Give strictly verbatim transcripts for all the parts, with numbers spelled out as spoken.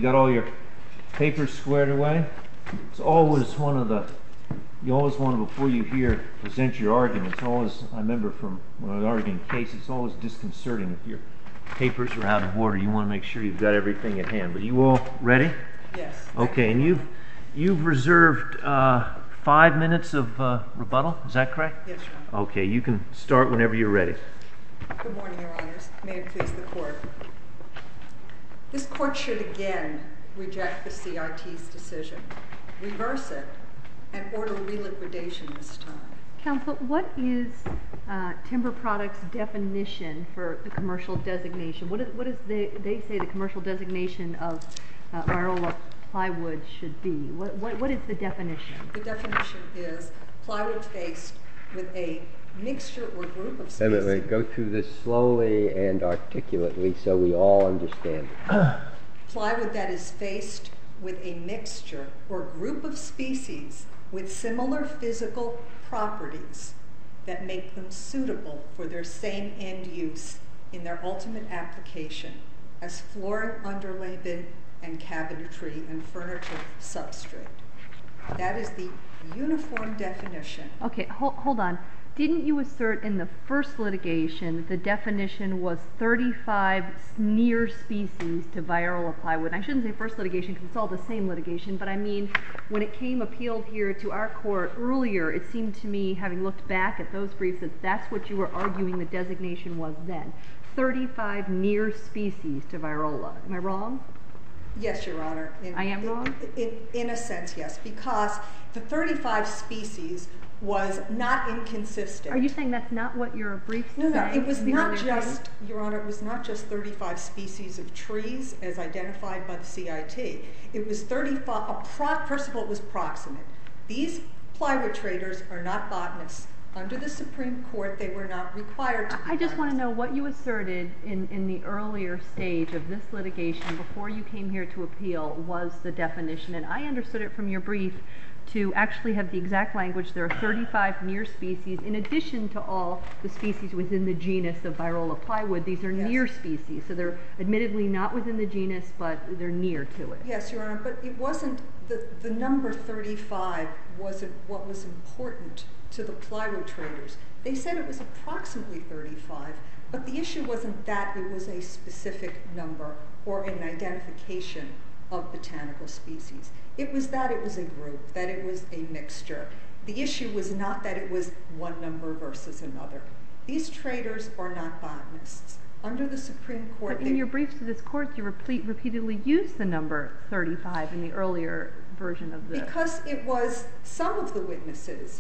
got all your papers squared away? It's always one of the, you always want to, before you hear, present your argument. It's always, I remember from when I was arguing cases, it's always disconcerting if your papers are out of order. You want to make sure you've got everything at hand. But you all ready? Yes. Okay, and you've, you've reserved uh, five minutes of uh, rebuttal, is that correct? Yes, Your Honor. Okay, you can start whenever you're ready. Good morning, Your Honors. May it please the Court. This Court should again reject the C I T's decision, reverse it, and order reliquidation this time. Counsel, what is uh, Timber Products' definition for the commercial designation? What is, what is the, they say the commercial designation of uh, Viola plywood should be? What, what, what is the definition? The definition is plywood faced with a mixture or group of species. Wait, wait, wait. Go through this slowly and articulately so we all understand it. Plywood that is faced with a mixture or group of species with similar physical properties that make them suitable for their same end use in their ultimate application as flooring, underlayment, and cabinetry and furniture substrate. That is the uniform definition. Okay, hold, hold on. Didn't you assert in the first litigation that the definition was thirty-five near species to Viola plywood? I shouldn't say first litigation because it's all the same litigation, but I mean when it came appealed here to our court earlier, it seemed to me, having looked back at those briefs, that that's what you were arguing the designation was then. thirty-five near species to Viola. Am I wrong? Yes, Your Honor. In, I am wrong? In, in, in a sense, yes, because the thirty-five species was not inconsistent. Are you saying that's not what your briefs say? No, no, it was not earlier just, case? Your Honor, it was not just thirty-five species of trees as identified by the C I T. It was thirty-five, a pro, first of all, it was proximate. These plywood traders are not botanists. Under the Supreme Court, they were not required to be I just botanists. want to know what you asserted in, in the earlier stage of this litigation before you came here to appeal was the definition. And I understood it from your brief to actually have the exact language. There are thirty-five near species in addition to all the species within the genus of Viola plywood. These are Yes. near species, so they're admittedly not within the genus, but they're near to it. Yes, Your Honor, but it wasn't, the, the number thirty-five wasn't what was important to the plywood traders. They said it was approximately thirty-five, but the issue wasn't that it was a specific number or an identification of botanical species. It was that it was a group, that it was a mixture. The issue was not that it was one number versus another. These traders are not botanists. Under the Supreme Court, But in your briefs to this court, you repeat, repeatedly used the number thirty-five in the earlier version of the... Because it was, some of the witnesses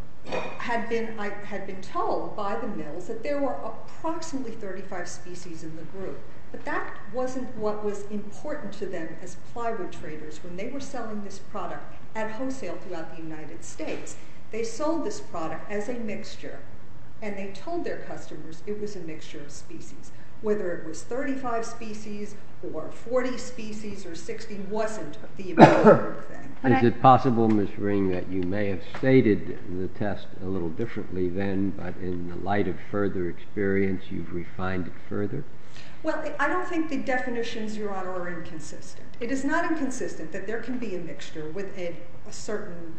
had been, I, had been told by the mills that there were approximately thirty-five species in the group. But that wasn't what was important to them as plywood traders when they were selling this product at wholesale throughout the United States. They sold this product as a mixture, and they told their customers it was a mixture of species. Whether it was thirty-five species or forty species or sixty wasn't the important thing. But Is I- it possible, Miz Ring, that you may have stated the test a little differently then, but in the light of further experience, you've refined it further? Well, I don't think the definitions, Your Honor, are inconsistent. It is not inconsistent that there can be a mixture with a, a certain,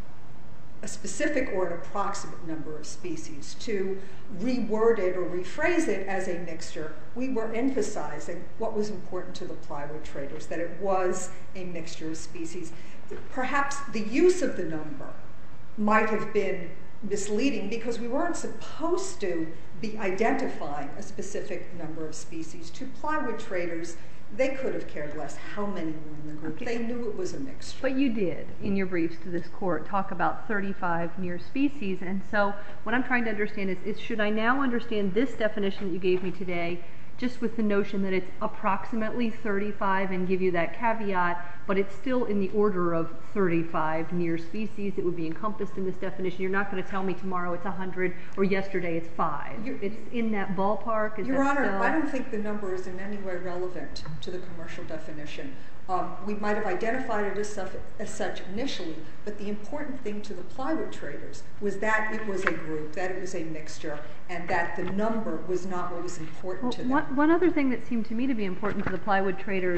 a specific or an approximate number of species. To reword it or rephrase it as a mixture, we were emphasizing what was important to the plywood traders, that it was a mixture of species. Perhaps the use of the number might have been misleading because we weren't supposed to be identifying a specific number of species. To plywood traders, they could have cared less how many were in the group. Okay. They knew it was a mixture. But you did, in your briefs to this court, talk about thirty-five near species. And so what I'm trying to understand is, is should I now understand this definition that you gave me today just with the notion that it's approximately thirty-five and give you that caveat, but it's still in the order of thirty-five near species that would be encompassed in this definition? You're not going to tell me tomorrow it's one hundred or yesterday it's five. You're, it's in that ballpark? Is Your that Honor, still... I don't think the number is in any way relevant to the commercial definition. Um, we might have identified it as, such, as such initially, but the important thing to the plywood traders was that it was a group, that it was a mixture, and that the number was not what was important well, to them. One, one other thing that seemed to me to be important to the plywood traders,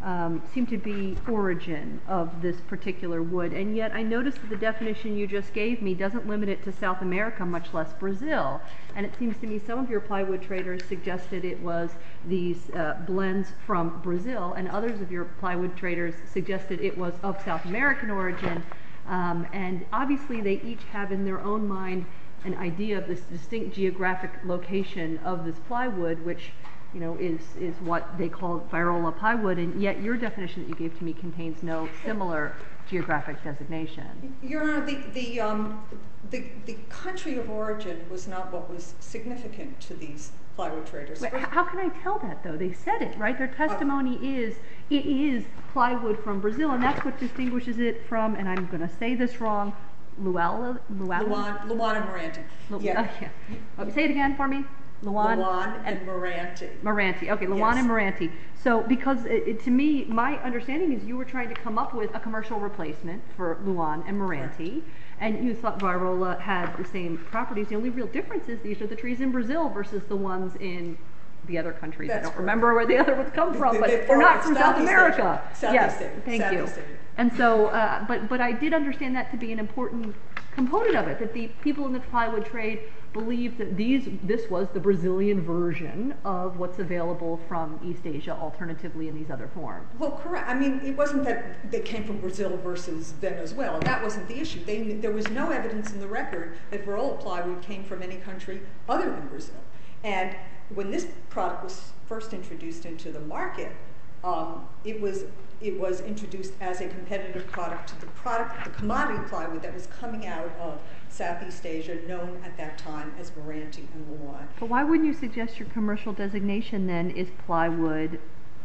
um, seem to be origin of this particular wood, and yet I noticed that the definition you just gave me doesn't limit it to South America, much less Brazil. And it seems to me some of your plywood traders suggested it was these uh, blends from Brazil, and others of your plywood traders suggested it was of South American origin. Um, and obviously they each have in their own mind an idea of this distinct geographic location of this plywood, which you know, is, is what they call Vairola plywood, and yet your definition that you gave to me contains no similar geographic designation. Your Honor, the, the, um, the, the country of origin was not what was significant to these plywood traders. Wait, how can I tell that, though? They said it, right? Their testimony uh, is, it is plywood from Brazil, and that's what distinguishes it from, and I'm going to say this wrong, Luala? Luala? Luan, Luan and Moranti. Lu Yeah. Uh, yeah. Oh, say it again for me. Luan, Luan and, and Moranti. Moranti. Okay, Luan Yes. and Moranti. So, because it, it, to me, my understanding is you were trying to come up with a commercial replacement for Luan and Moranti, right. And you thought Vairola had the same properties. The only real difference is these are the trees in Brazil versus the ones in the other countries. That's I don't correct. remember where the other ones come from, They- but they they're not fall- from South Southeast America. Asia. Southeast Yes, Asia. thank you. Southeast Asia. And so, uh, but but I did understand that to be an important component of it, that the people in the plywood trade believed that these this was the Brazilian version of what's available from East Asia, alternatively in these other forms. Well, correct. I mean, it wasn't that they came from Brazil versus Venezuela. That wasn't the issue. They, there was no evidence in the record that Vairola plywood came from any country other than Brazil. And when this product was first introduced into the market, um, it was it was introduced as a competitive product to the product, the commodity plywood that was coming out of Southeast Asia, known at that time as Moranti and Luan. But why wouldn't you suggest your commercial designation then is plywood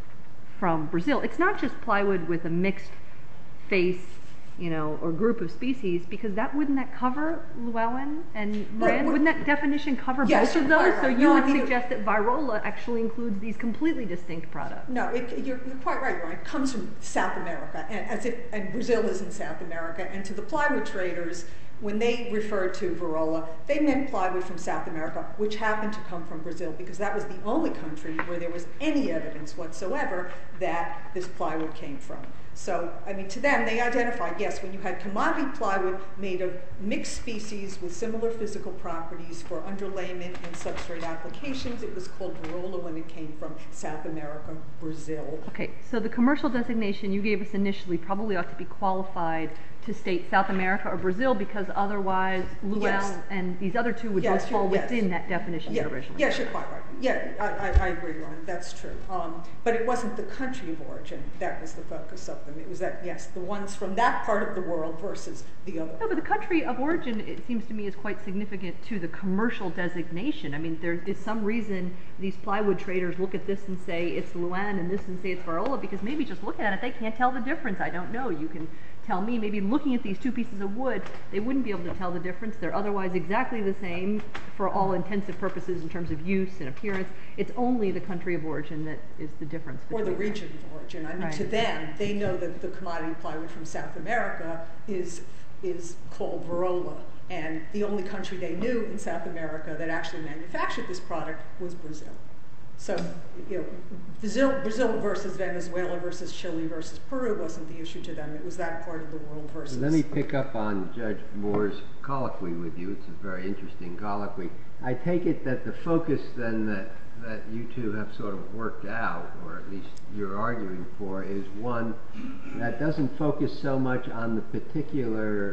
from Brazil? It's not just plywood with a mixed face, you know, or group of species, because that wouldn't that cover Llewellyn and Moran? Well, wouldn't that definition cover yes, both of those? right, So right. you No, would I mean, suggest that Vairola actually includes these completely distinct products. No, it, you're, you're quite right, Ron. It comes from South America, and as if and Brazil is in South America. And to the plywood traders, when they referred to Vairola, they meant plywood from South America, which happened to come from Brazil, because that was the only country where there was any evidence whatsoever that this plywood came from. So, I mean, to them, they identified, yes, when you had commodity plywood made of mixed species with similar physical properties for underlayment and substrate applications, it was called Vairola when it came from South America, Brazil. Okay, so the commercial designation you gave us initially probably ought to be qualified to state South America or Brazil, because otherwise Llewellyn Yes. and these other two would Yes, both fall you're- yes. within that definition Yeah, originally. yes, you're quite right. Yeah, I, I, I agree, Ron. That's true. Um, but it wasn't the country of origin that was the focus of them. It was that, yes, the ones from that part of the world versus the other. No, but the country of origin, it seems to me, is quite significant to the commercial designation. I mean, there is some reason these plywood traders look at this and say it's Llewellyn and this and say it's Vairola, because maybe just looking at it, they can't tell the difference. I don't know. You can tell me, maybe looking at these two pieces of wood, they wouldn't be able to tell the difference. They're otherwise exactly the same for all intensive purposes in terms of use and appearance. It's only the country of origin that is the difference. Or the between them. region of origin. I mean, Right. to them, they know that the commodity plywood from South America is is called Vairola, and the only country they knew in South America that actually manufactured this product was Brazil. So, you know, Brazil, Brazil versus Venezuela versus Chile versus Peru wasn't the issue to them. It was that part of the world versus. Let me pick up on Judge Moore's colloquy with you. It's a very interesting colloquy. I take it that the focus then that, that you two have sort of worked out, or at least you're arguing for, is one that doesn't focus so much on the particular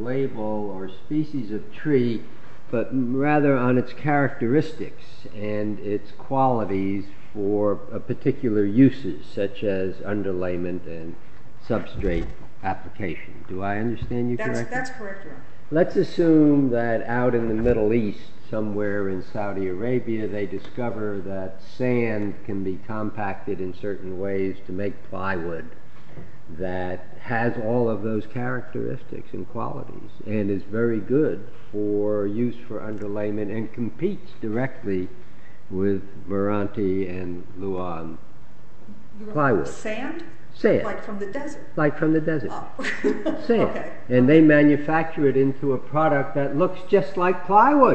label or species of tree, but rather on its characteristics and its qualities for a particular uses, such as underlayment and substrate application. Do I understand you That's, correctly? that's correct, Ron. Let's assume that out in the Middle East, somewhere in Saudi Arabia, they discover that sand can be compacted in certain ways to make plywood that has all of those characteristics and qualities and is very good for use for underlayment and competes directly with Moranti and Luan plywood. Sand? Sand. Like from the desert? Like from the desert. Oh. Sand. Okay. And they manufacture it into a product that looks just like plywood.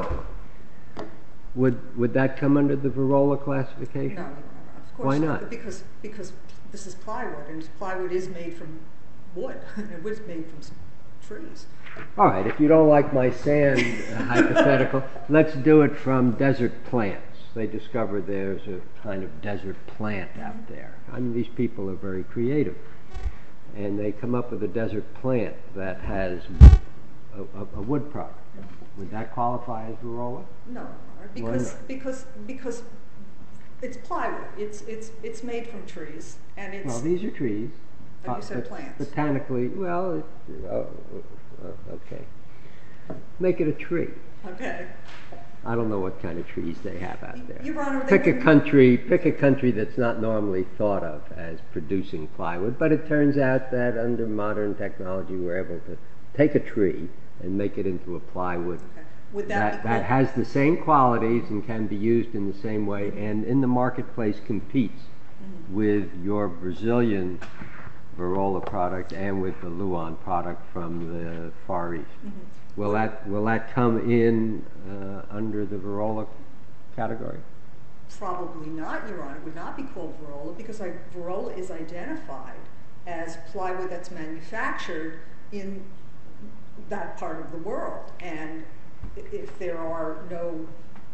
Would would that come under the Vairola classification? No, no, no, of course Why not? Because because this is plywood, and plywood is made from wood, and it was made from trees. All right, if you don't like my sand uh, hypothetical, let's do it from desert plants. They discover there's a kind of desert plant out there. I mean, these people are very creative. And they come up with a desert plant that has a, a, a wood product. Would that qualify as Varroa? No, because because because it's plywood. It's it's it's made from trees, and it's. Well, these are trees. Oh, you said uh, plants. Botanically, well, it, uh, uh, okay. Make it a tree. Okay. I don't know what kind of trees they have out there. Your Honor, pick they a country, pick a country that's not normally thought of as producing plywood, but it turns out that under modern technology we're able to take a tree and make it into a plywood Okay. Would that, that, be that has the same qualities and can be used in the same way, and in the marketplace competes mm-hmm. with your Brazilian Varroa product and with the Luan product from the Far East. Mm-hmm. Will that will that come in uh, under the Varroa category? Probably not, Your Honor. It would not be called Varroa because I, Varroa is identified as plywood that's manufactured in that part of the world, and if there are no,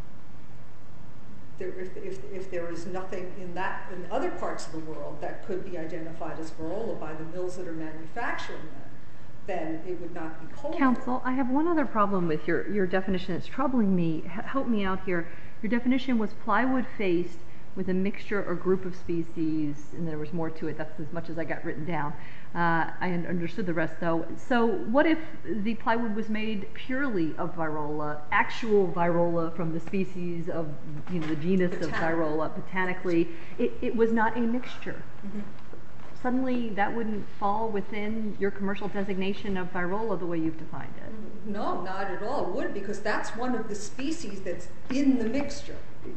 there, if, if if there is nothing in that in other parts of the world that could be identified as Varroa by the mills that are manufacturing them, then it would not be called. Counsel, I have one other problem with your, your definition that's troubling me. H- help me out here. Your definition was plywood faced with a mixture or group of species, and there was more to it. That's as much as I got written down. Uh, I understood the rest, though. So what if the plywood was made purely of Varroa, actual Varroa from the species of, you know, the genus Botanic. of Varroa, botanically? It, it was not a mixture. Mm-hmm. Suddenly that wouldn't fall within your commercial designation of Varroa the way you've defined it. No, not at all. It would, because that's one of the species that's in the mixture.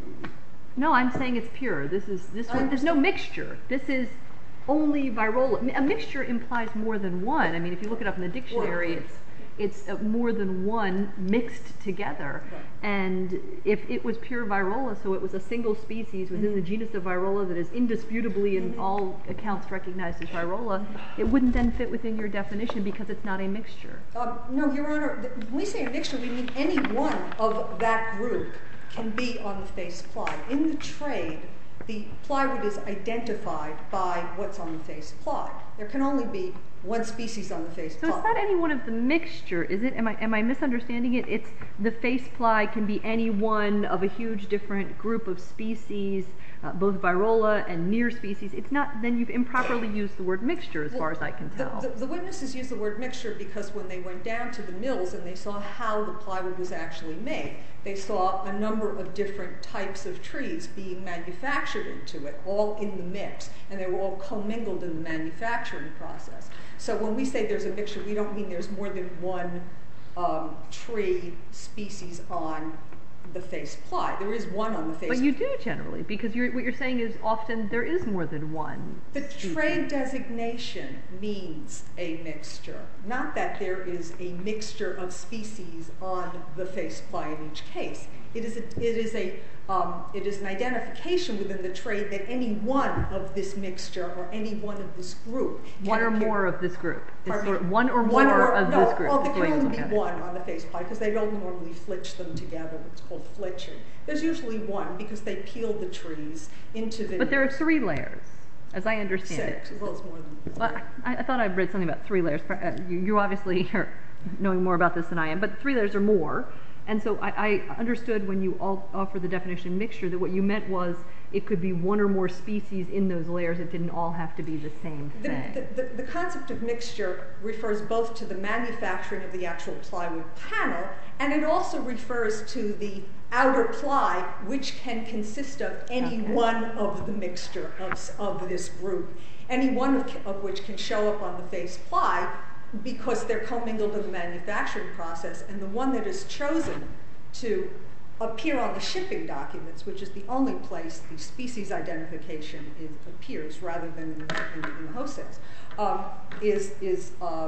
No, I'm saying it's pure. This is this one. There's no mixture. This is only Varroa. A mixture implies more than one. I mean, if you look it up in the dictionary, it's it's uh, more than one mixed together. Right. And if it was pure Varroa, so it was a single species within mm-hmm. the genus of Varroa that is indisputably in mm-hmm. all accounts recognized as Varroa, it wouldn't then fit within your definition because it's not a mixture. Um, no, Your Honor, when we say a mixture, we mean any one of that group can be on the face ply. In the trade, the plywood is identified by what's on the face ply. There can only be one species on the face so ply. So it's not any one of the mixture, is it? Am I am I misunderstanding it? It's the face ply can be any one of a huge different group of species, uh, both Varroa and near species. It's not. Then you've improperly used the word mixture, as well, far as I can tell. The, the, the witnesses used the word mixture because when they went down to the mills and they saw how the plywood was actually made, they saw a number of different types of trees being manufactured into it, all in the mix, and they were all commingled in the manufacturing process. So when we say there's a mixture, we don't mean there's more than one um, tree species on the face ply. There is one on the face. But you do generally, because you're, what you're saying is often there is more than one. The species. trade designation means a mixture, not that there is a mixture of species on the face ply in each case. It is a, it is a um, it is an identification within the trade that any one of this mixture or any one of this group one or appear. more of this group. Sort of one or more one or, of no, this group. Well, there can only be it. one on the face ply because they don't normally flitch them together. It's called flitching. There's usually one because they peel the trees into the. But there are three layers, as I understand six, it. Well, it's more than. Well, I, I thought I read something about three layers. Uh, you, you obviously are knowing more about this than I am, but three layers or more. And so I, I understood when you all offered the definition mixture that what you meant was it could be one or more species in those layers. It didn't all have to be the same thing. The, the, the, the concept of mixture refers both to the manufacturing of the actual plywood panel, and it also refers to the outer ply, which can consist of any okay. one of the mixture of, of this group, any one of, of which can show up on the face ply, because they're commingled in the manufacturing process, and the one that is chosen to appear on the shipping documents, which is the only place the species identification is, appears rather than in, in, in the wholesales, um, is, is um,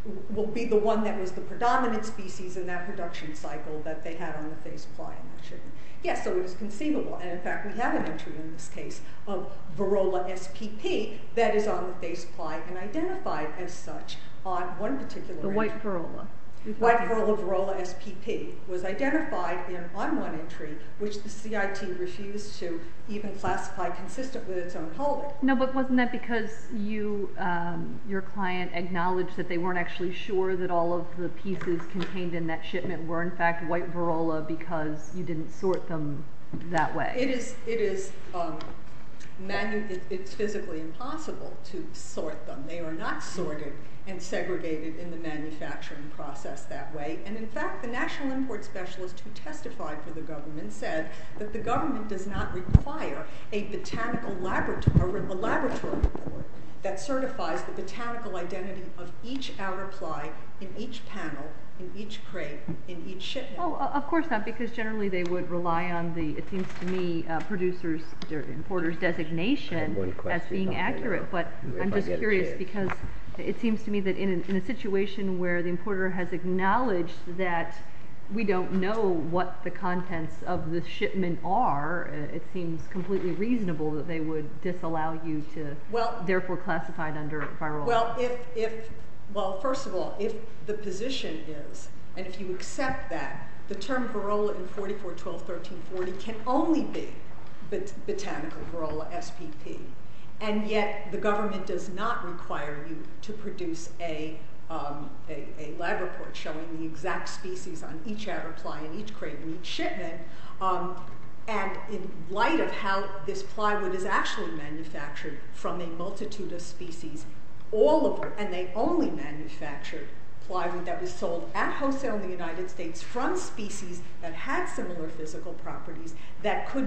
will be the one that was the predominant species in that production cycle that they had on the face ply in that shipment. Yes, so it is conceivable, and in fact we have an entry in this case of Varrola S P P that is on the face ply and identified as such on one particular The entry. white Varrola. White Varrola Varrola S P P was identified in, on one entry, which the C I T refused to even classify consistent with its own holding. No, but wasn't that because you, um, your client acknowledged that they weren't actually sure that all of the pieces contained in that shipment were in fact white Varrola because you didn't sort them that way? It is, it is, um, manu it, it's physically impossible to sort them. They are not sorted and segregated in the manufacturing process that way. And in fact, the National Import Specialist who testified for the government said that the government does not require a botanical laboratory, a laboratory report that certifies the botanical identity of each outer ply in each panel, in each crate, in each shipment. Oh, of course not, because generally they would rely on the, it seems to me, uh, producers, or importers' designation as being accurate. But I'm just curious because it seems to me that in a, in a situation where the importer has acknowledged that we don't know what the contents of the shipment are, uh, it seems completely reasonable that they would disallow you to well, therefore classify it under Varrola. Well, if, if, well, first of all, if the position is, and if you accept that, the term Varrola in forty-four twelve thirteen forty can only be bot botanical Varrola S P P. And yet the government does not require you to produce a, um, a, a lab report showing the exact species on each outer ply in each crate in each shipment. Um, and in light of how this plywood is actually manufactured from a multitude of species, all of them, and they only manufactured plywood that was sold at wholesale in the United States from species that had similar physical properties that could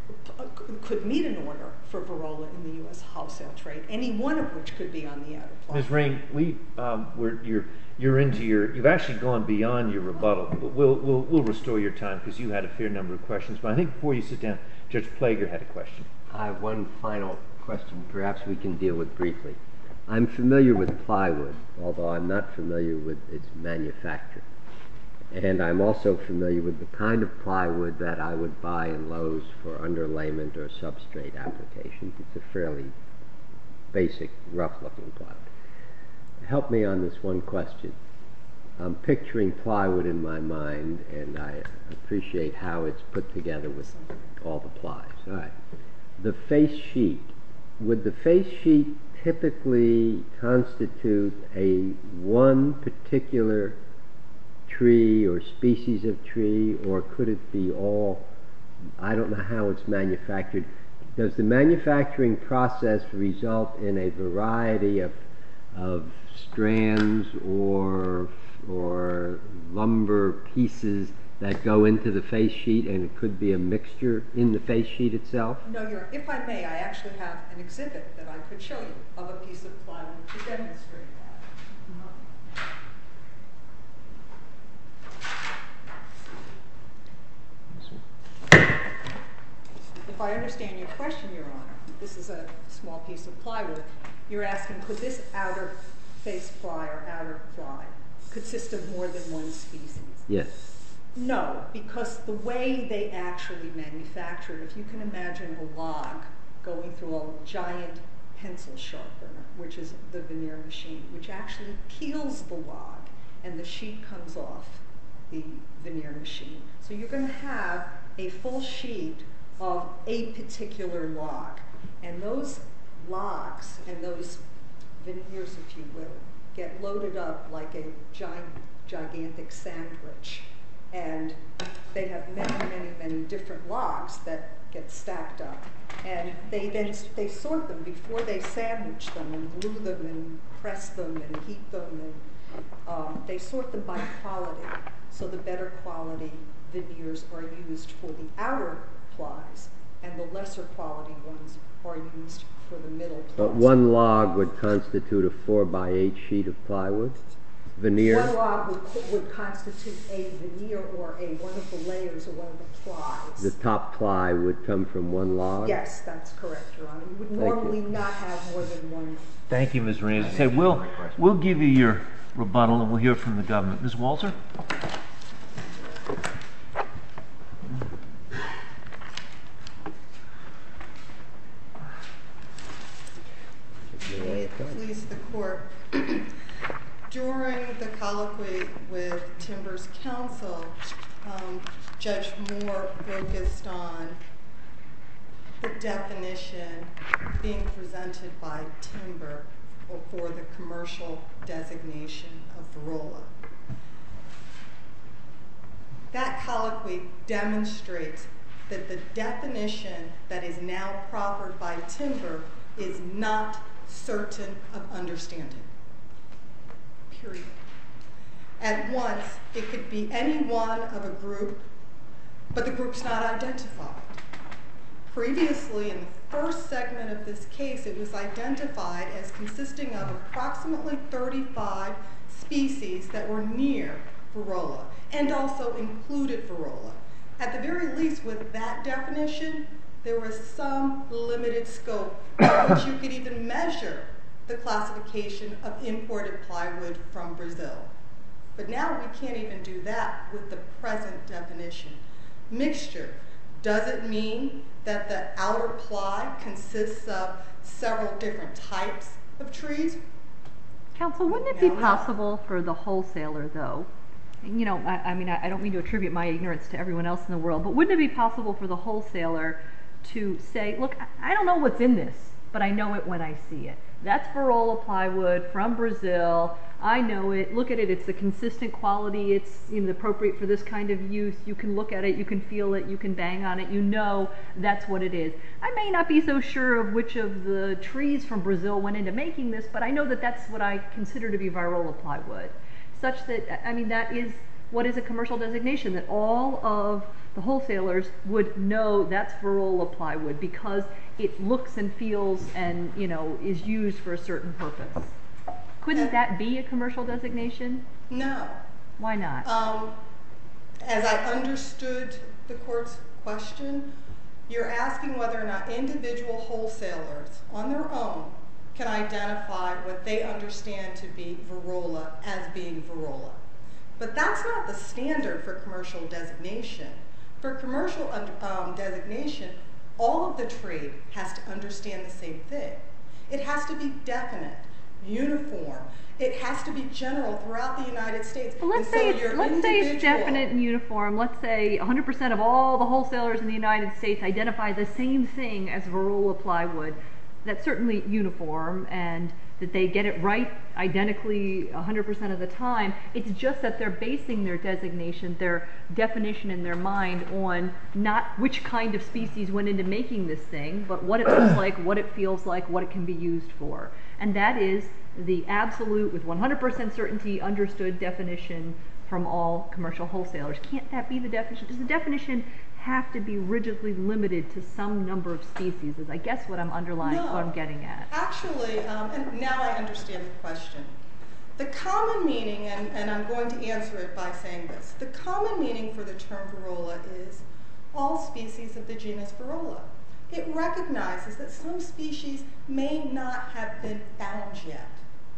could meet an order for Varrola in the U S wholesale trade, any one of which could be on the outer ply. Miz Rain, we um, we're, you're you're into your you've actually gone beyond your rebuttal, but we'll we'll we'll restore your time because you had a fair number of questions. But I think before you sit down, Judge Plager had a question. I have one final question. Perhaps we can deal with briefly. I'm familiar with plywood, although I'm not familiar with its manufacture. And I'm also familiar with the kind of plywood that I would buy in Lowe's for underlayment or substrate applications. It's a fairly basic, rough-looking plywood. Help me on this one question. I'm picturing plywood in my mind, and I appreciate how it's put together with all the plies. All right. The face sheet. Would the face sheet typically constitute a one particular tree or species of tree, or could it be all, I don't know how it's manufactured. Does the manufacturing process result in a variety of, of strands or, or lumber pieces that go into the face sheet, and it could be a mixture in the face sheet itself? No, Your Honor. If I may, I actually have an exhibit that I could show you of a piece of plywood to demonstrate that. If I understand your question, Your Honor, this is a small piece of plywood. You're asking, could this outer face ply or outer ply consist of more than one species? Yes. No, because the way they actually manufacture it, if you can imagine a log going through a giant pencil sharpener, which is the veneer machine, which actually peels the log, and the sheet comes off the veneer machine. So you're going to have a full sheet of a particular log. And those logs and those veneers, if you will, get loaded up like a giant, gigantic sandwich. And they have many, many, many different logs that get stacked up. And they then they sort them before they sandwich them and glue them and press them and heat them. And um, they sort them by quality. So the better quality veneers are used for the outer plies, and the lesser quality ones are used for the middle plies. But one log would constitute a four by eight sheet of plywood? Veneer? One log would, would constitute a veneer or a one of the layers or one of the plies. The top ply would come from one log? Yes, that's correct, Your Honor. You would Thank normally you. not have more than one. Thank you, Miz Rain. As I said, we'll we'll give you your rebuttal, and we'll hear from the government. Miz Walter? Please, the court. During the colloquy with Timber's counsel, um, Judge Moore focused on the definition being presented by Timber for the commercial designation of Verola. That colloquy demonstrates that the definition that is now proffered by Timber is not certain of understanding. Period. At once, it could be any one of a group, but the group's not identified. Previously, in the first segment of this case, it was identified as consisting of approximately thirty-five species that were near Verola, and also included Verola. At the very least, with that definition, there was some limited scope in which you could even measure the classification of imported plywood from Brazil. But now we can't even do that with the present definition. Mixture. Does it mean that the outer ply consists of several different types of trees? Counsel, wouldn't it be possible for the wholesaler, though, you know, I, I mean, I, I don't mean to attribute my ignorance to everyone else in the world, but wouldn't it be possible for the wholesaler to say, look, I don't know what's in this, but I know it when I see it. That's Verola plywood from Brazil. I know it. Look at it. It's the consistent quality. It's, you know, appropriate for this kind of use. You can look at it. You can feel it. You can bang on it. You know that's what it is. I may not be so sure of which of the trees from Brazil went into making this, but I know that that's what I consider to be Verola plywood. Such that, I mean, that is what is a commercial designation, that all of the wholesalers would know that's Verola plywood because it looks and feels and, you know, is used for a certain purpose. Couldn't that be a commercial designation? No. Why not? Um, as I understood the court's question, you're asking whether or not individual wholesalers on their own can identify what they understand to be Verola as being Verola. But that's not the standard for commercial designation. For commercial um, designation, all of the trade has to understand the same thing. It has to be definite, uniform. It has to be general throughout the United States. Well, let's and say, so it's, let's say it's definite and uniform. Let's say one hundred percent of all the wholesalers in the United States identify the same thing as Verola plywood. That's certainly uniform, and that they get it right identically one hundred percent of the time. It's just that they're basing their designation, their definition in their mind on not which kind of species went into making this thing, but what it looks like, what it feels like, what it can be used for. And that is the absolute, with one hundred percent certainty, understood definition from all commercial wholesalers. Can't that be the definition? Does the definition have to be rigidly limited to some number of species, is I guess what I'm underlying, no. what I'm getting at. Actually, um, and now I understand the question. The common meaning, and, and I'm going to answer it by saying this, the common meaning for the term Verola is all species of the genus Verola. It recognizes that some species may not have been found yet.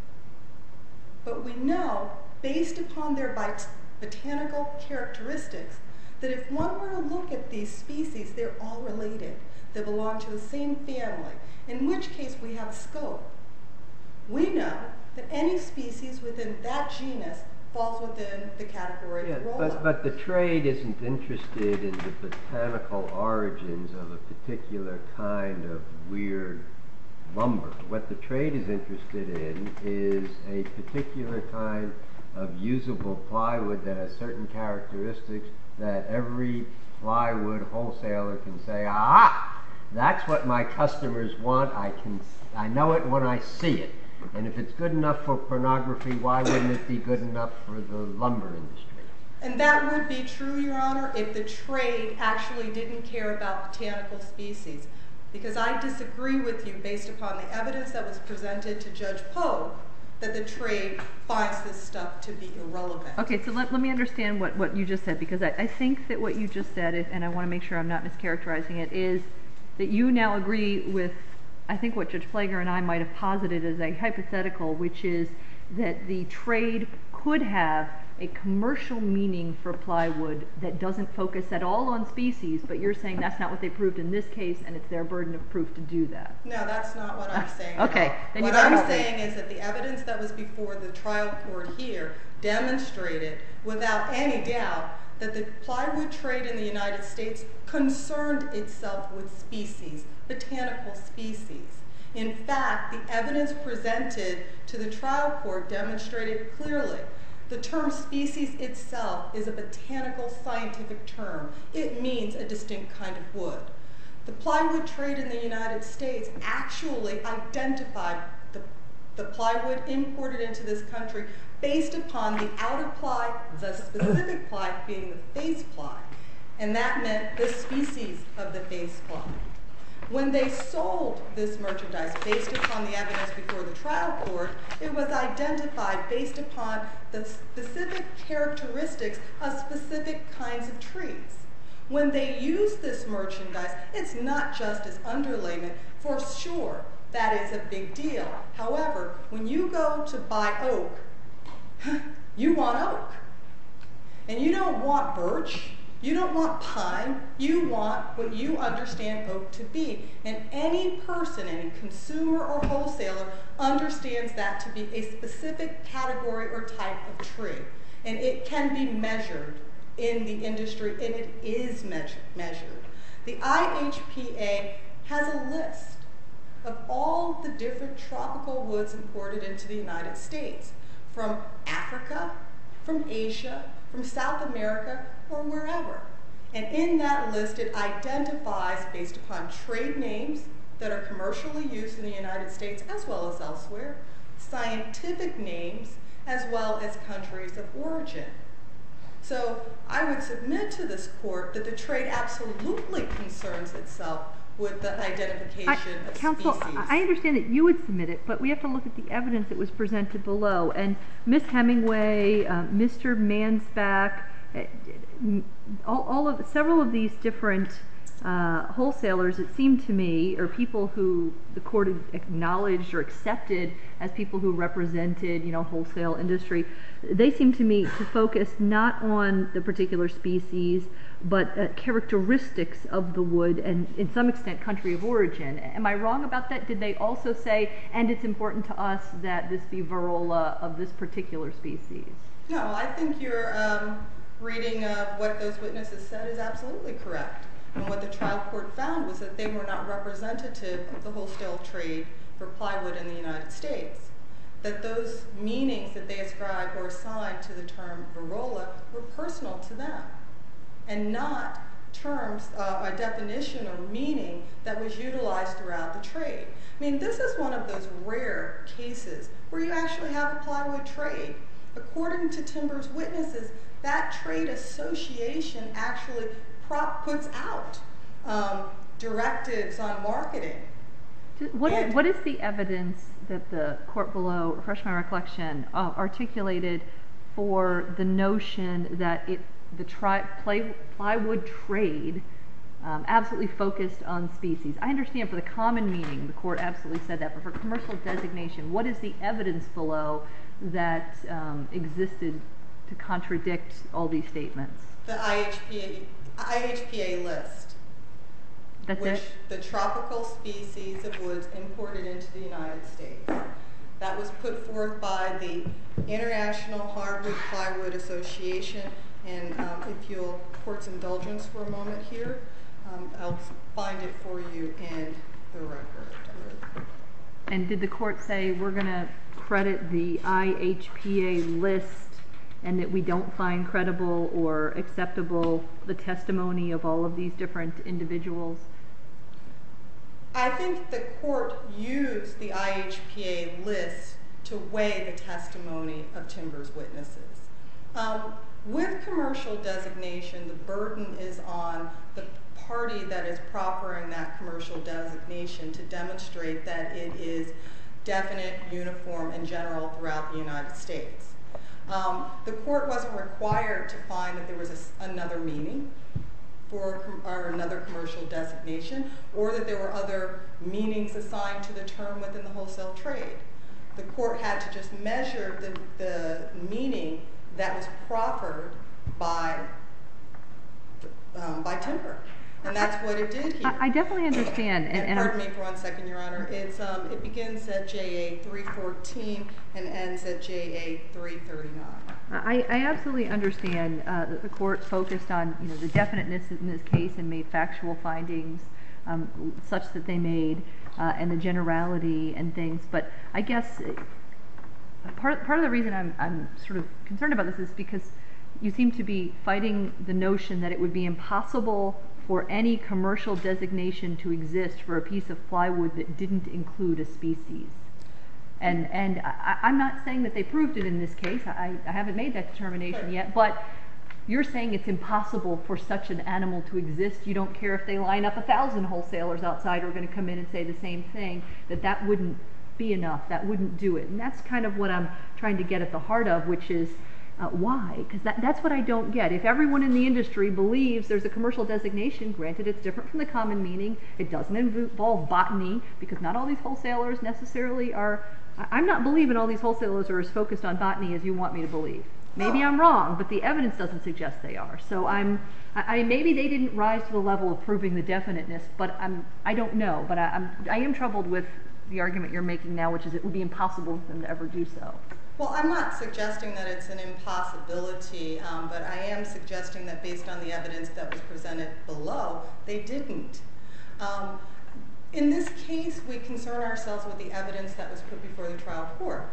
But we know, based upon their bot- botanical characteristics, that if one were to look at these species, they're all related. They belong to the same family, in which case we have scope. We know that any species within that genus falls within the category yeah, of Verola. But, but the trade isn't interested in the botanical origins of a particular kind of weird lumber. What the trade is interested in is a particular kind of usable plywood that has certain characteristics that every plywood wholesaler can say, aha, that's what my customers want. I can, I know it when I see it. And if it's good enough for pornography, why wouldn't it be good enough for the lumber industry? And that would be true, Your Honor, if the trade actually didn't care about botanical species. Because I disagree with you based upon the evidence that was presented to Judge Poe that the trade finds this stuff to be irrelevant. Okay, so let, let me understand what, what you just said, because I, I think that what you just said, is, and I want to make sure I'm not mischaracterizing it, is that you now agree with, I think, what Judge Plager and I might have posited as a hypothetical, which is that the trade could have a commercial meaning for plywood that doesn't focus at all on species, but you're saying that's not what they proved in this case, and it's their burden of proof to do that. No, that's not what I'm saying. Okay. Then you what better I'm help me. saying is that the evidence that was before the trial court here demonstrated without any doubt that the plywood trade in the United States concerned itself with species, botanical species. In fact, the evidence presented to the trial court demonstrated clearly the term species itself is a botanical scientific term. It means a distinct kind of wood. The plywood trade in the United States actually identified the, the plywood imported into this country based upon the outer ply, the specific ply being the face ply, and that meant the species of the face ply. When they sold this merchandise based upon the evidence before the trial court, it was identified based upon the specific characteristics of specific kinds of trees. When they use this merchandise, it's not just as underlayment. For sure, that is a big deal. However, when you go to buy oak, you want oak. And you don't want birch. You don't want pine. You want what you understand oak to be. And any person, any consumer or wholesaler, understands that to be a specific category or type of tree. And it can be measured in the industry, and it is measure, measured. The I H P A has a list of all the different tropical woods imported into the United States, from Africa, from Asia, from South America, or wherever. And in that list, it identifies, based upon trade names that are commercially used in the United States as well as elsewhere, scientific names, as well as countries of origin. So I would submit to this court that the trade absolutely concerns itself with the identification I, of counsel, species. I understand that you would submit it, but we have to look at the evidence that was presented below. And Miss Hemingway, uh, Mister Mansbach, uh, all, all of several of these different uh, wholesalers, it seemed to me, or people who the court acknowledged or accepted as people who represented, you know, wholesale industry, they seem to me to focus not on the particular species, but uh, characteristics of the wood and, in some extent, country of origin. Am I wrong about that? Did they also say, and it's important to us that this be Varroa of this particular species? No, I think your um, reading of what those witnesses said is absolutely correct. And what the trial court found was that they were not representative of the wholesale trade for plywood in the United States. That those meanings that they ascribed or assigned to the term Varroa were personal to them, and not terms, uh, a definition or meaning that was utilized throughout the trade. I mean, this is one of those rare cases where you actually have a plywood trade. According to Timber's witnesses, that trade association actually prop puts out um, directives on marketing. What is, what is the evidence that the court below, refresh my recollection, uh, articulated for the notion that it, the tri play, plywood trade um, absolutely focused on species? I understand for the common meaning, the court absolutely said that, but for commercial designation, what is the evidence below that um, existed to contradict all these statements? The I H P A, I H P A list. That's which it? the tropical species of woods imported into the United States. That was put forth by the International Hardwood Plywood Association, and um, if you'll court's indulgence for a moment here, um, I'll find it for you in the record. And did the court say we're going to credit the I H P A list and that we don't find credible or acceptable the testimony of all of these different individuals? I think the court used the I H P A list to weigh the testimony of Timber's witnesses. Um, with commercial designation, the burden is on the party that is proffering that commercial designation to demonstrate that it is definite, uniform, and general throughout the United States. Um, the court wasn't required to find that there was a, another meaning for or another commercial designation, or that there were other meanings assigned to the term within the wholesale trade. the court had to just measure the, the meaning that was proffered by, um, by timber. And that's what it did here. I, I definitely understand. And, And, and pardon I'm- me for one second, Your Honor. It's, um, it begins at J A three fourteen and ends at J A three thirty-nine. I, I absolutely understand uh, that the court focused on, you know, the definiteness in this case and made factual findings um, such that they made, uh, and the generality and things. But I guess uh, part part of the reason I'm I'm sort of concerned about this is because you seem to be fighting the notion that it would be impossible for any commercial designation to exist for a piece of plywood that didn't include a species. And and I, I'm not saying that they proved it in this case. I, I haven't made that determination yet. But you're saying it's impossible for such an animal to exist. You don't care if they line up a thousand wholesalers outside who are going to come in and say the same thing, that that wouldn't be enough. That wouldn't do it. And that's kind of what I'm trying to get at the heart of, which is uh, why? Because that, that's what I don't get. If everyone in the industry believes there's a commercial designation, granted it's different from the common meaning, it doesn't involve botany, because not all these wholesalers necessarily are. I'm not believing all these wholesalers are as focused on botany as you want me to believe. Maybe I'm wrong, but the evidence doesn't suggest they are. So I'm, I, I maybe they didn't rise to the level of proving the definiteness, but I'm, I don't know. But I, I'm, I am troubled with the argument you're making now, which is it would be impossible for them to ever do so. Well, I'm not suggesting that it's an impossibility, um, but I am suggesting that based on the evidence that was presented below, they didn't. Um, in this case, we concern ourselves with the evidence that was put before the trial court.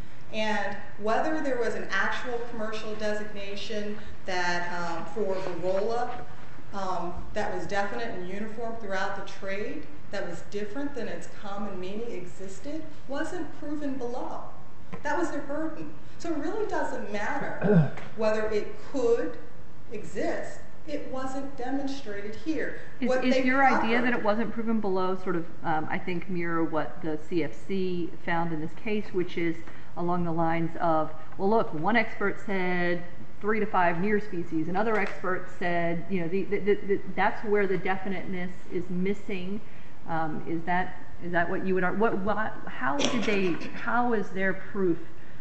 And whether there was an actual commercial designation that um, for Varola um, that was definite and uniform throughout the trade, that was different than its common meaning existed, wasn't proven below. That was their burden. So it really doesn't matter whether it could exist. It wasn't demonstrated here. Is, What is they your idea proffered- that it wasn't proven below sort of, um, I think, mirror what the C F C found in this case, which is along the lines of, well, look, one expert said three to five near species, another expert said, you know, the, the, the, the, that's where the definiteness is missing. Um, is that is that what you would argue? What, what, how did they? How is their proof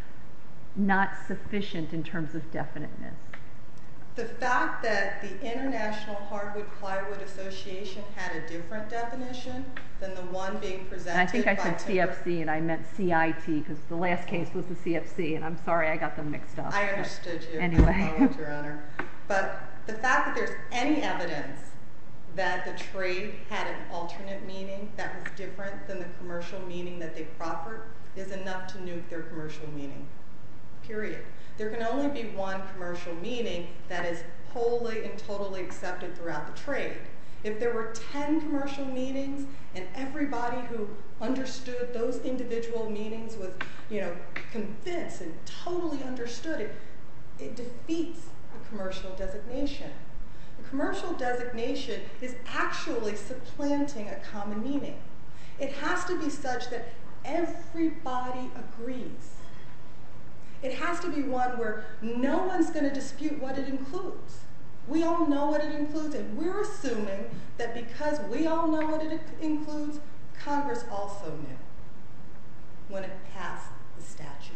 not sufficient in terms of definiteness? The fact that the International Hardwood Plywood Association had a different definition than the one being presented And I think I by said Timber- C F C and I meant C I T because the last case was the C F C, and I'm sorry I got them mixed up. I understood you. Anyway. I followed, Your Honor. But the fact that there's any evidence that the trade had an alternate meaning that was different than the commercial meaning that they proffered is enough to nuke their commercial meaning, period. There can only be one commercial meaning that is wholly and totally accepted throughout the trade. If there were ten commercial meanings and everybody who understood those individual meanings was, you know, convinced and totally understood it, it defeats the commercial designation. The commercial designation is actually supplanting a common meaning. It has to be such that everybody agrees. It has to be one where no one's going to dispute what it includes. We all know what it includes, and we're assuming that because we all know what it includes, Congress also knew when it passed the statute.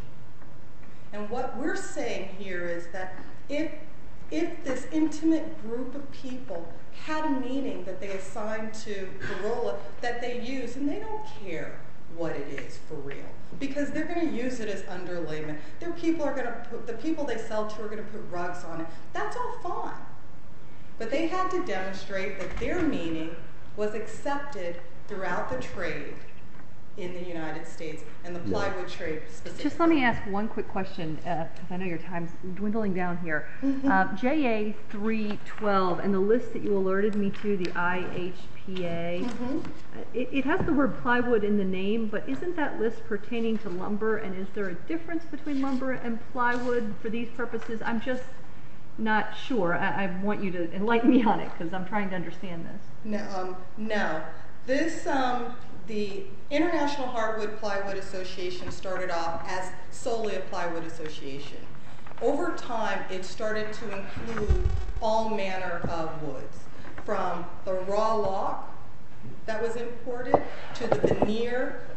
And what we're saying here is that if, if this intimate group of people had a meaning that they assigned to Varola that they use, and they don't care what it is for real, because they're going to use it as underlayment. Their people are going to put, the people they sell to are going to put rugs on it. That's all fine. But they had to demonstrate that their meaning was accepted throughout the trade in the United States, and the plywood trade specifically. Just let me ask one quick question, because uh, I know your time's dwindling down here. Mm-hmm. uh, J A three twelve and the list that you alerted me to, the I H P A, Mm-hmm. it, it has the word plywood in the name, but isn't that list pertaining to lumber, and is there a difference between lumber and plywood for these purposes? I'm just not sure. I, I want you to enlighten me on it, because I'm trying to understand this. No, um, no. This, um, the International Hardwood Plywood Association started off as solely a plywood association. Over time, it started to include all manner of woods, from the raw log that was imported to the veneer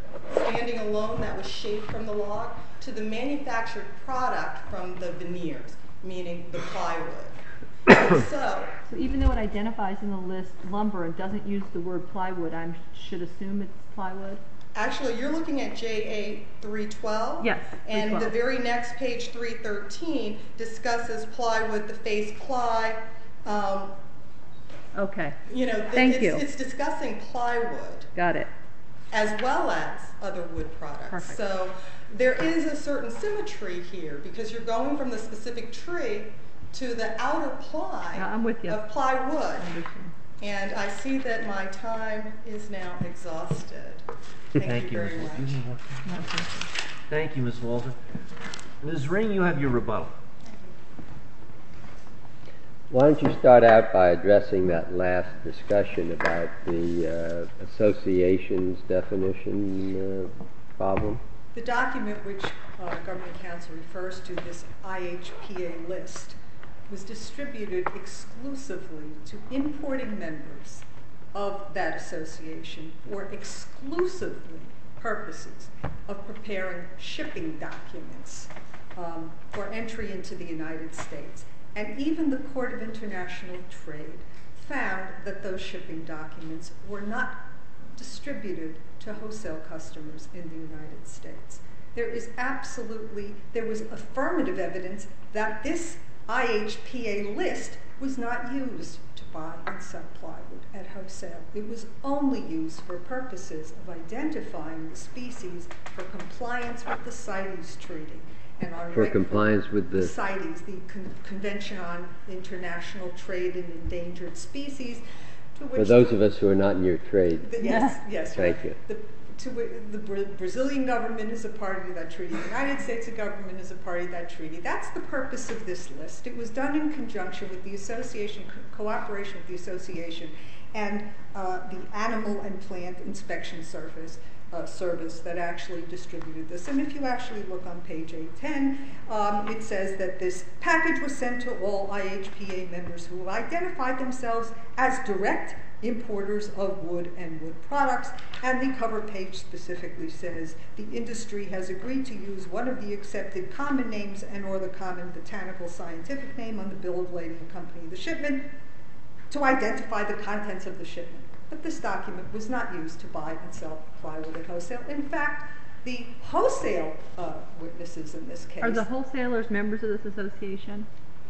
standing alone that was shaped from the log to the manufactured product from the veneers, meaning the plywood. And so, So even though it identifies in the list lumber and doesn't use the word plywood, I should assume it's plywood? actually, you're looking at J A three twelve. Yes, And three twelve. the very next page, three thirteen, discusses plywood, the face ply. Um, Okay, you know, th- Thank it's, you. it's discussing plywood got it. as well as other wood products. Perfect. So there is a certain symmetry here because you're going from the specific tree to the outer ply Yeah, I'm with you. of plywood. Understand. And I see that my time is now exhausted. Thank, Thank you you, very Miz much. Walter. No, thank you. Thank you, Miz Walter. Miz Ring, you have your rebuttal. Why don't you start out by addressing that last discussion about the uh, association's definition uh, problem? The document which uh, Government Council refers to, this I H P A list, was distributed exclusively to importing members of that association for exclusively purposes of preparing shipping documents um, for entry into the United States. And even the Court of International Trade found that those shipping documents were not distributed to wholesale customers in the United States. There is absolutely, there was affirmative evidence that this I H P A list was not used to buy and sell plywood at wholesale. It was only used for purposes of identifying the species for compliance with the CITES Treaty. And on For reg- compliance with the the... CITES, the Con- Convention on International Trade in Endangered Species, to which For those of us who are not in your trade, the, yes, yes. Thank right. you. The, to whi- the Bra- Brazilian government is a party to that treaty. The United States government is a party to that treaty. That's the purpose of this list. It was done in conjunction with the association, co- cooperation with the association, and uh, the Animal and Plant Inspection Service. Uh, service that actually distributed this. And if you actually look on page eight ten, um, it says that this package was sent to all I H P A members who have identified themselves as direct importers of wood and wood products. And the cover page specifically says the industry has agreed to use one of the accepted common names and or the common botanical scientific name on the bill of lading accompanying the shipment to identify the contents of the shipment. But this document was not used to buy and sell plywood at wholesale. In fact, the wholesale uh, witnesses in this case, Are the wholesalers members of this association?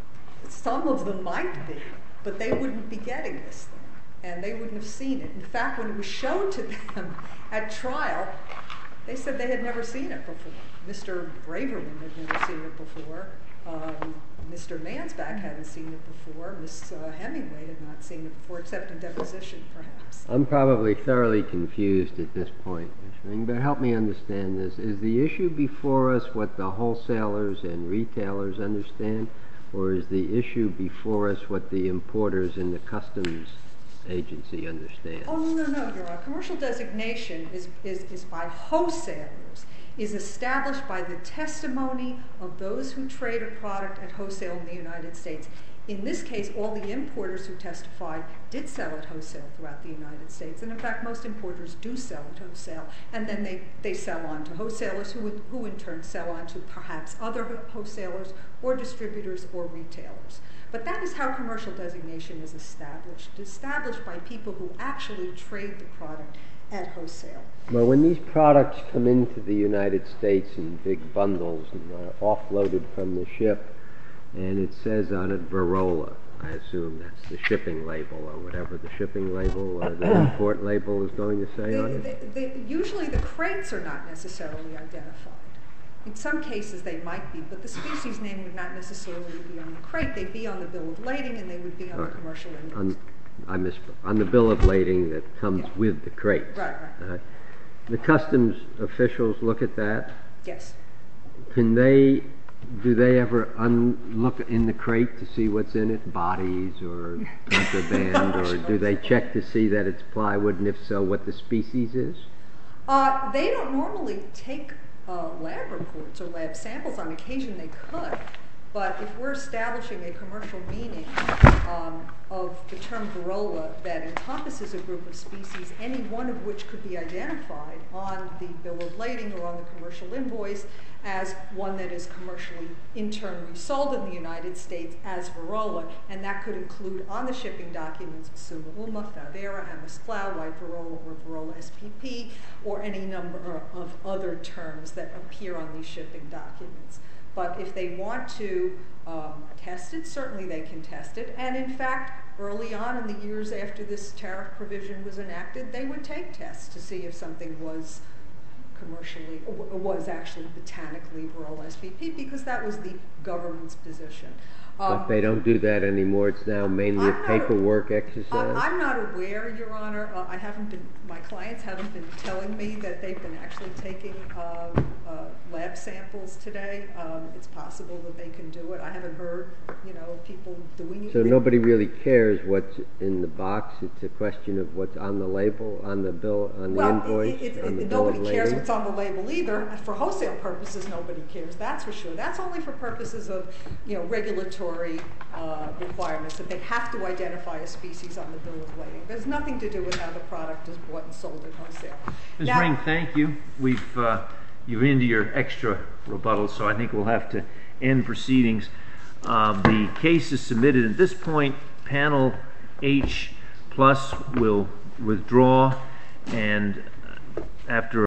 some of them might be, but they wouldn't be getting this thing, and they wouldn't have seen it. In fact, when it was shown to them at trial, they said they had never seen it before. Mister Braverman had never seen it before. Um, Mister Mansback hadn't seen it before. Miss Uh, Hemingway had not seen it before, except in deposition, perhaps. I'm probably thoroughly confused at this point, Miz Ring, but help me understand this. Is the issue before us what the wholesalers and retailers understand, or is the issue before us what the importers and the customs agency understand? Oh, no, no, no, Your Honor. Commercial designation is, is, is by wholesalers, is established by the testimony of those who trade a product at wholesale in the United States. In this case, all the importers who testified did sell at wholesale throughout the United States. And in fact, most importers do sell at wholesale. And then they, they sell on to wholesalers who, would, who in turn sell on to perhaps other wholesalers or distributors or retailers. But that is how commercial designation is established. It's established by people who actually trade the product at wholesale. Well, when these products come into the United States in big bundles and are offloaded from the ship, and it says on it Varola, I assume that's the shipping label or whatever the shipping label or the import label is going to say The, on it? the, the, usually the crates are not necessarily identified. In some cases they might be, but the species name would not necessarily be on the crate. They'd be on the bill of lading and they would be on Right. the commercial index. On, I misspoke. On the bill of lading that comes Yeah. with the crates. Right, right. Uh, the customs officials look at that. Yes. Can they, do they ever un- look in the crate to see what's in it, bodies or contraband, or do they check to see that it's plywood, and if so, what the species is? Uh, they don't normally take uh, lab reports or lab samples. On occasion they could, But if we're establishing a commercial meaning um, of the term Varroa that encompasses a group of species, any one of which could be identified on the bill of lading or on the commercial invoice as one that is commercially internally sold in the United States as Varroa, and that could include on the shipping documents Suma Uma, Favera, Amosclau, White Varroa, or Varroa S P P, or any number of other terms that appear on these shipping documents. But if they want to um, test it, certainly they can test it. And in fact, early on in the years after this tariff provision was enacted, they would take tests to see if something was commercially, was actually botanically Varroa S P P, because that was the government's position. Um, But they don't do that anymore. It's now mainly a I'm not- paperwork exercise. I- I'm not aware, Your Honor. Uh, I haven't been, my clients haven't been telling me that they've been actually taking uh, uh, lab samples today. Um, it's possible that they can do it. I haven't heard, you know, of people doing it. So nobody really cares what's in the box. It's a question of what's on the label, on the bill, on the Well, invoice, it, it, on the it, bill of nobody cares lading. what's on the label either. For wholesale purposes, nobody cares. That's for sure. That's only for purposes of, you know, regulatory uh, requirements that they have to identify a species on the bill of lading. There's nothing to do with how the product is bought and sold at wholesale. Miz Now- Ring, thank you. We've uh, you're into your extra rebuttal, so I think we'll have to end proceedings. Uh, the case is submitted at this point. Panel H plus will withdraw, and after